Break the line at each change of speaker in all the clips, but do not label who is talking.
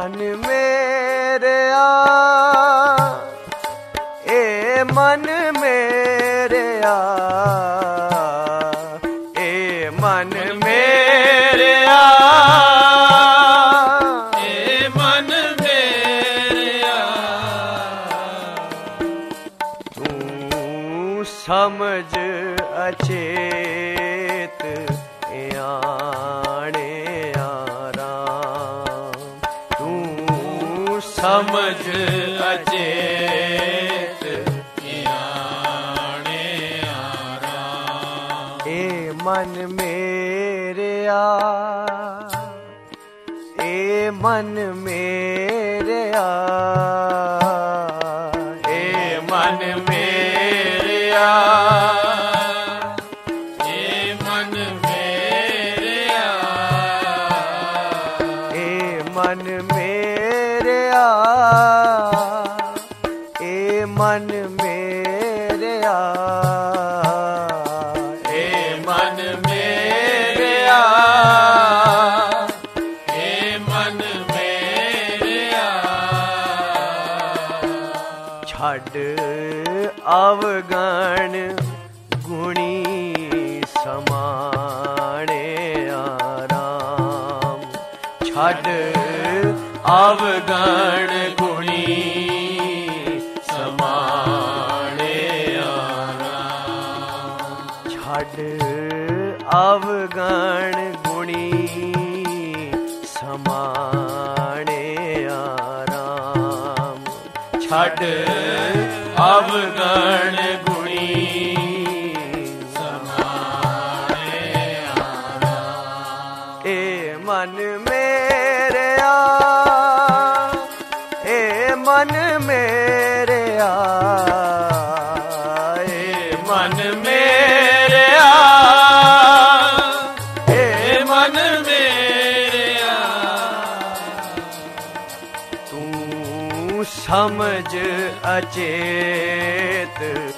मन मेरेया ए मन मेरेया ए मन मेरेया
ए मन मेरेया
तू समझ अचेत आणे आराम तू
समझ अचेत आणे आराम
ए मन मेरेया ए मन मेरेया
ए मन मेरेया
मन मेरेया ए मन मेरेया
ए मन मेरेया ए मन मेरेया
छड़ अवगण गुणी समाणे आराम छड़
अवगण गुणी समाणे आराम
छड़ अवगण गुणी समाणे आराम
छड़ अवगण गुणी समाणे आराम
ए मन मेरेया ए मन मेरेया
ए मन मेरेया ए मन मेरेया
तू समझ अचेत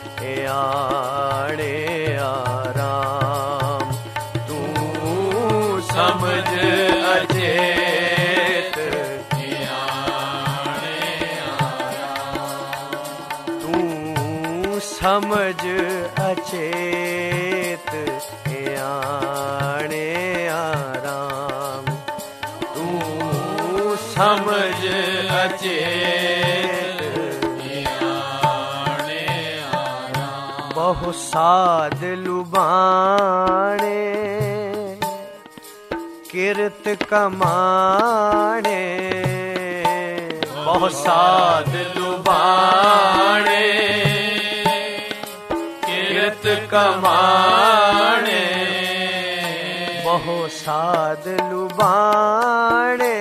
आणे आराम तू
समझ अचेत
तू समझ अचेत आणे आराम तू
समझ अचेत
बहु साध लुबाणे किरत कमाणे
बहु साध लुबाणे किरत कमाणे
बहु साध लुबाणे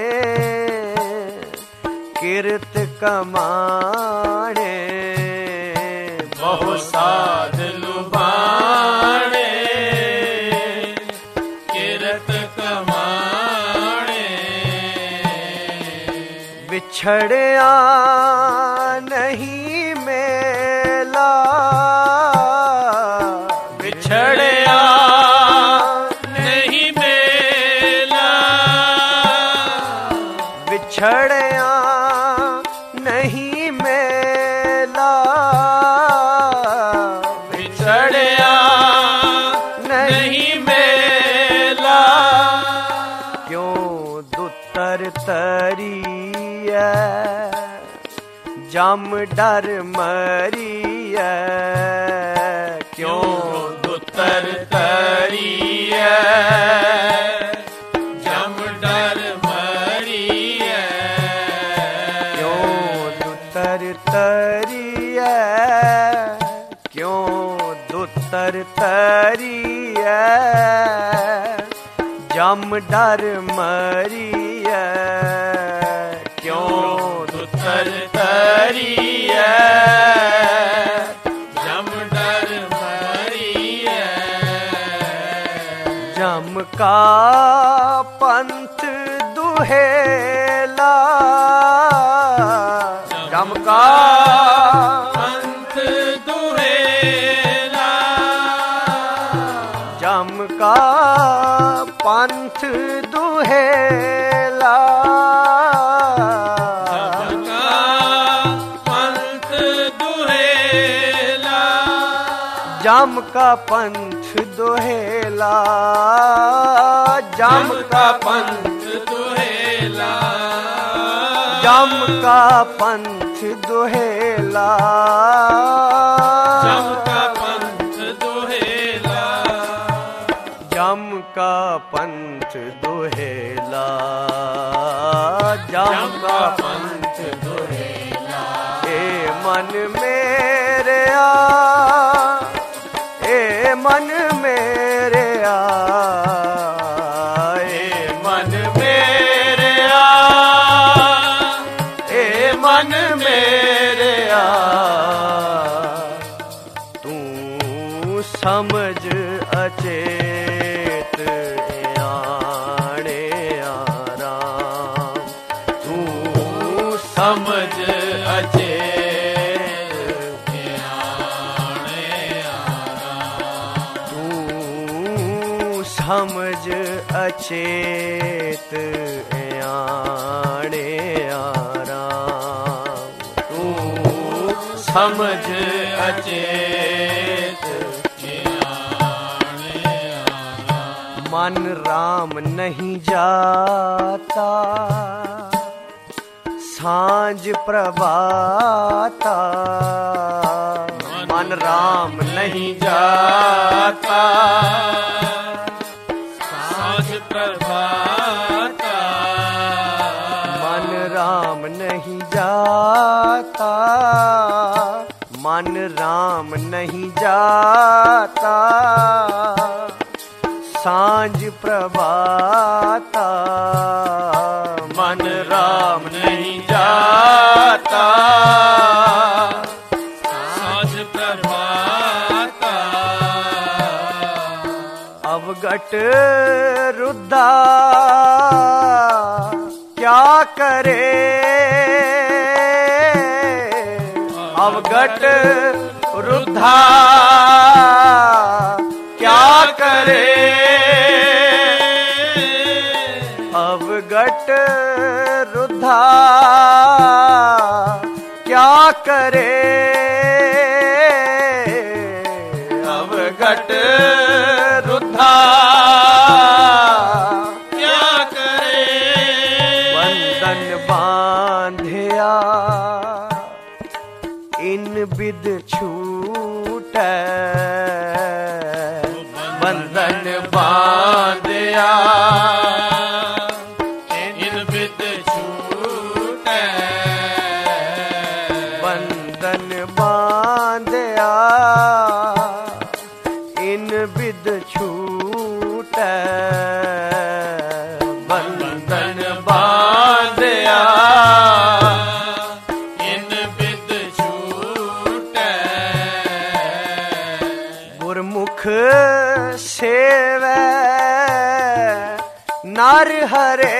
किरत कमाणे
बहु साध लुबाणे किरत कमाणे
बिछड़िया नहीं मेला
बिछड़िया नहीं मेला
बिछड़िया नहीं मेला
बिछड़िया नहीं मेला
क्यों दुतर तरिया जम डर मरिया
क्यों दुतर तरिया जम डर मरिया
क्यों दुतर तरिया क्यों दुतर तरिया जम डर मरिया क्यों
दुतर तरिया जम डर मरिया
जम का पंथ दुहेला जम का
पंथ दुहेला
जम का पंथ दुहेला जम का पंथ दोहेला,
जम का पंथ दोहेला,
जम का पंथ दोहेला,
जम का पंथ दोहेला,
जम का पंथ दोहेला,
जम का पंथ दोहेला।
ए मन मेरे ए मन मेरे ए मन मेरे ए मन मेरे तू समझ अचेत आणे आराम, तू समझ अचेत
आणे आराम,
तू समझ अचेत आणे आराम, तू समझ
अचेत आणे आराम।
मन राम नहीं जाता सांझ प्रभाता, मन राम नहीं
जाता सांझ प्रभाता,
मन राम नहीं जाता, मन राम नहीं जाता सांझ प्रभाता,
मन राम नहीं जाता सांझ प्रभाता।
अवगट रुद्धा क्या करे, अवगट रुद्धा क्या करे, अवगट रुद्धा क्या करे,
अवगट रुद्धा क्या करे,
बंधन बांधिया इन बिद छूटै,
बंधन बांधिया इन बिद छूटै,
बंधन बांधिया इन बिद छूटै,
बंधन बांधिया इन बिद छूटै,
गुरमुख सेवै नर हरे,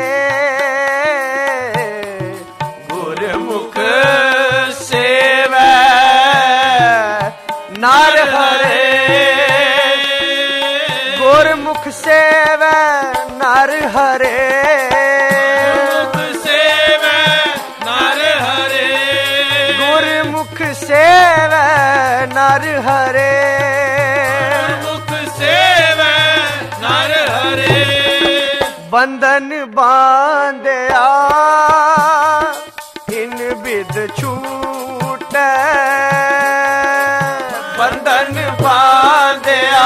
गुरमुख सेवै
नर हरे, गुरमुख सेवै नर हरे,
गुरमुख सेवै नर हरे,
गुरमुख सेवै नर हरे,
गुरमुख सेवै नर हरे,
बंधन बांधिया इन बिद छूटै,
बंधन बांधिया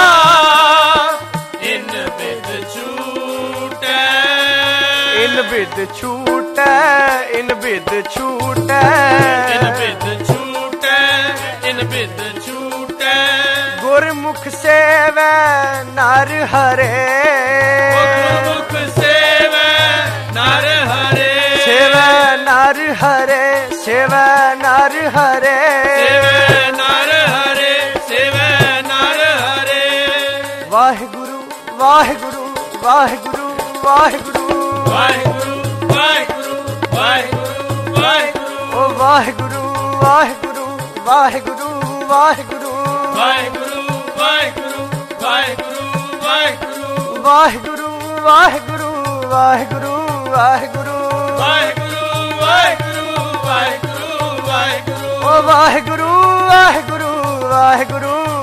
इन बिद छूटै,
इन बिद छूटै, इन बिद छूटै,
इन बिद छूटै, इन बिद छूटै,
गुरमुख सेवै नर हरे,
गुरमुख सेवै नर हरे,
सेवै नर हरे, सेवै नर हरे,
सेवै नर हरे, सेवै नर हरे,
वाहिगुरु वाहिगुरु वाहिगुरु वाहिगुरु,
वाहिगुरु वाहिगुरु वाहिगुरु वाहिगुरु,
ओ वाहिगुरु वाहिगुरु वाहिगुरु वाहिगुरु,
वाहिगुरु वाहिगुरु वाहिगुरु वाहिगुरु,
वाहिगुरु वाहिगुरु वाहिगुरु वाहिगुरु,
वाहिगुरु वाहिगुरु वाहिगुरु वाहिगुरु,
ओ वाहिगुरु वाहिगुरु वाहिगुरु